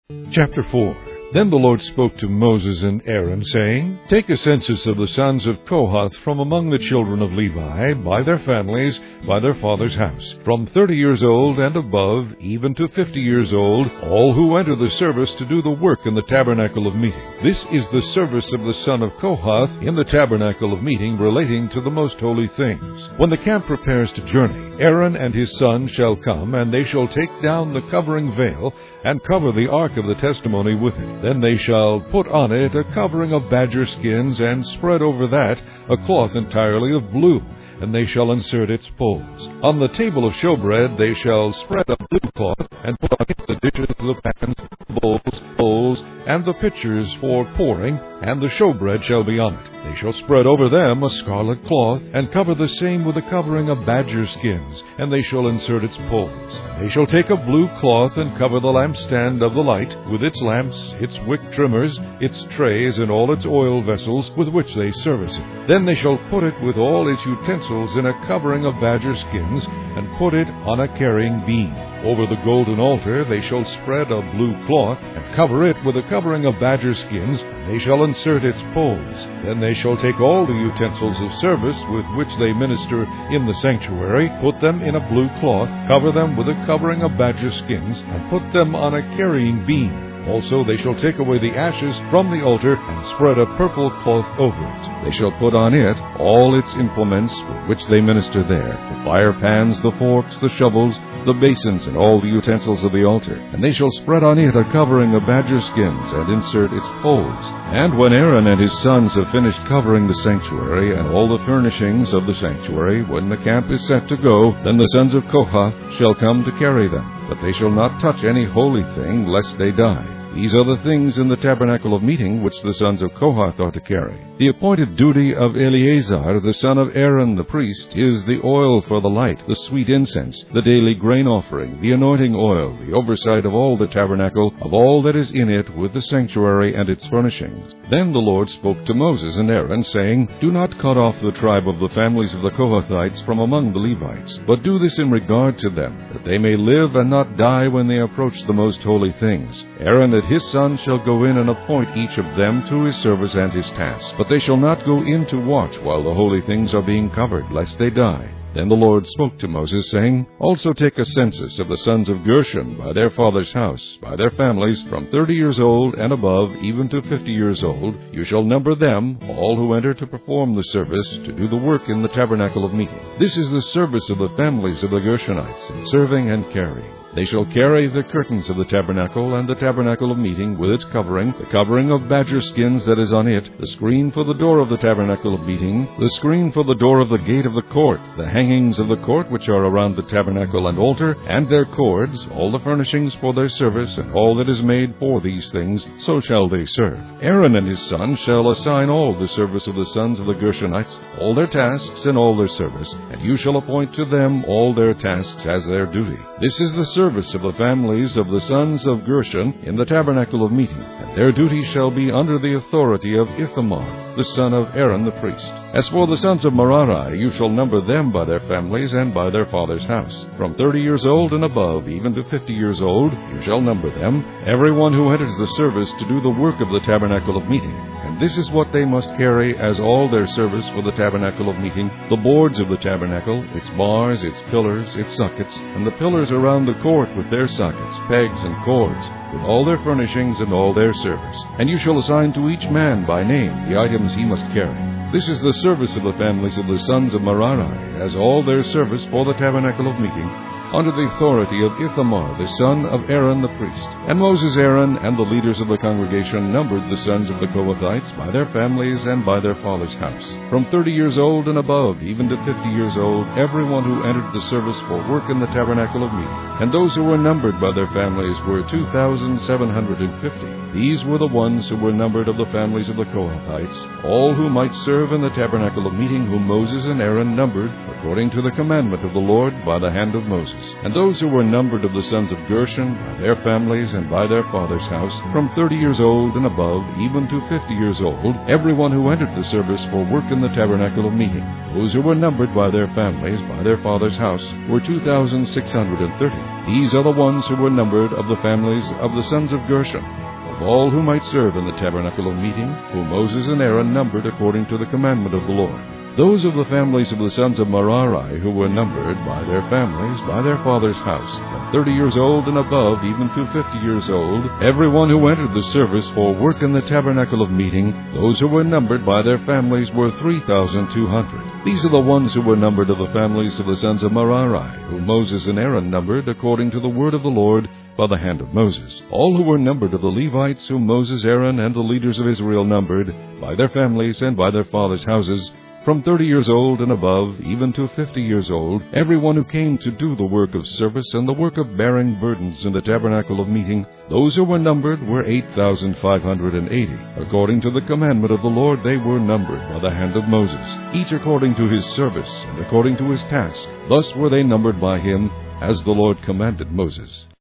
Chapter 4. Then the Lord spoke to Moses and Aaron, saying, Take a census of the sons of Kohath from among the children of Levi, by their families, by their father's house, from 30 years old and above, even to 50 years old, all who enter the service to do the work in the tabernacle of meeting. This is the service of the son of Kohath in the tabernacle of meeting, relating to the most holy things. When the camp prepares to journey, Aaron and his son shall come, and they shall take down the covering veil, and cover the ark of the testimony with it. Then they shall put on it a covering of badger skins, and spread over that a cloth entirely of blue, and they shall insert its poles. On the table of showbread they shall spread a blue cloth, and put on it the dishes, the pans, the bowls, and the pitchers for pouring, and the showbread shall be on it. They shall spread over them a scarlet cloth, and cover the same with a covering of badger skins, and they shall insert its poles. They shall take a blue cloth, and cover the lampstand of the light, with its lamps, its wick trimmers, its trays, and all its oil vessels with which they service it. Then they shall put it with all its utensils in a covering of badger skins, and put it on a carrying beam. Over the golden altar they shall spread a blue cloth, and cover it with a covering of badger skins, and they shall insert its poles. Then they shall take all the utensils of service with which they minister in the sanctuary, put them in a blue cloth, cover them with a covering of badger skins, and put them on a carrying beam. Also they shall take away the ashes from the altar, and spread a purple cloth over it. They shall put on it all its implements with which they minister there, the fire pans, the forks, the shovels, the basins, and all the utensils of the altar. And they shall spread on it a covering of badger skins, and insert its poles. And when Aaron and his sons have finished covering the sanctuary, and all the furnishings of the sanctuary, when the camp is set to go, then the sons of Kohath shall come to carry them. But they shall not touch any holy thing, lest they die. These are the things in the tabernacle of meeting which the sons of Kohath are to carry. The appointed duty of Eleazar, the son of Aaron the priest, is the oil for the light, the sweet incense, the daily grain offering, the anointing oil, the oversight of all the tabernacle, of all that is in it, with the sanctuary and its furnishings. Then the Lord spoke to Moses and Aaron, saying, Do not cut off the tribe of the families of the Kohathites from among the Levites, but do this in regard to them, that they may live and not die when they approach the most holy things. Aaron and his son shall go in and appoint each of them to his service and his task. But they shall not go in to watch while the holy things are being covered, lest they die. Then the Lord spoke to Moses, saying, Also take a census of the sons of Gershon by their father's house, by their families, from 30 years old and above, even to 50 years old. You shall number them, all who enter to perform the service, to do the work in the tabernacle of meeting. This is the service of the families of the Gershonites, in serving and carrying. They shall carry the curtains of the tabernacle, and the tabernacle of meeting with its covering, the covering of badger skins that is on it, the screen for the door of the tabernacle of meeting, the screen for the door of the gate of the court, the hangings of the court which are around the tabernacle and altar, and their cords, all the furnishings for their service, and all that is made for these things, so shall they serve. Aaron and his sons shall assign all the service of the sons of the Gershonites, all their tasks and all their service, and you shall appoint to them all their tasks as their duty. This is the service of the families of the sons of Gershon in the tabernacle of meeting, and their duty shall be under the authority of Ithamar, the son of Aaron the priest. As for the sons of Merari, you shall number them by their families and by their father's house. From 30 years old and above, even to 50 years old, you shall number them, everyone who enters the service to do the work of the tabernacle of meeting. And this is what they must carry as all their service for the tabernacle of meeting: the boards of the tabernacle, its bars, its pillars, its sockets, and the pillars around the court with their sockets, pegs, and cords, with all their furnishings and all their service. And you shall assign to each man by name the items he must carry. This is the service of the families of the sons of Merari, as all their service for the tabernacle of meeting, under the authority of Ithamar, the son of Aaron the priest. And Moses, Aaron, and the leaders of the congregation numbered the sons of the Kohathites by their families and by their father's house. From 30 years old and above, even to 50 years old, everyone who entered the service for work in the tabernacle of meeting. And those who were numbered by their families were 2,750. These were the ones who were numbered of the families of the Kohathites, all who might serve in the tabernacle of meeting, whom Moses and Aaron numbered, according to the commandment of the Lord by the hand of Moses. Moses. And those who were numbered of the sons of Gershon, by their families and by their father's house, from 30 years old and above, even to 50 years old, everyone who entered the service for work in the tabernacle of meeting. Those who were numbered by their families, by their father's house, were 2,630. These are the ones who were numbered of the families of the sons of Gershon, of all who might serve in the tabernacle of meeting, whom Moses and Aaron numbered according to the commandment of the Lord. Those of the families of the sons of Merari who were numbered by their families, by their father's house, from 30 years old and above, even to 50 years old, everyone who entered the service for work in the tabernacle of meeting, those who were numbered by their families were 3,200. These are the ones who were numbered of the families of the sons of Merari, whom Moses and Aaron numbered according to the word of the Lord by the hand of Moses. All who were numbered of the Levites, whom Moses, Aaron, and the leaders of Israel numbered, by their families and by their fathers' houses, from 30 years old and above, even to 50 years old, everyone who came to do the work of service and the work of bearing burdens in the tabernacle of meeting, those who were numbered were 8,580. According to the commandment of the Lord, they were numbered by the hand of Moses, each according to his service and according to his task. Thus were they numbered by him, as the Lord commanded Moses.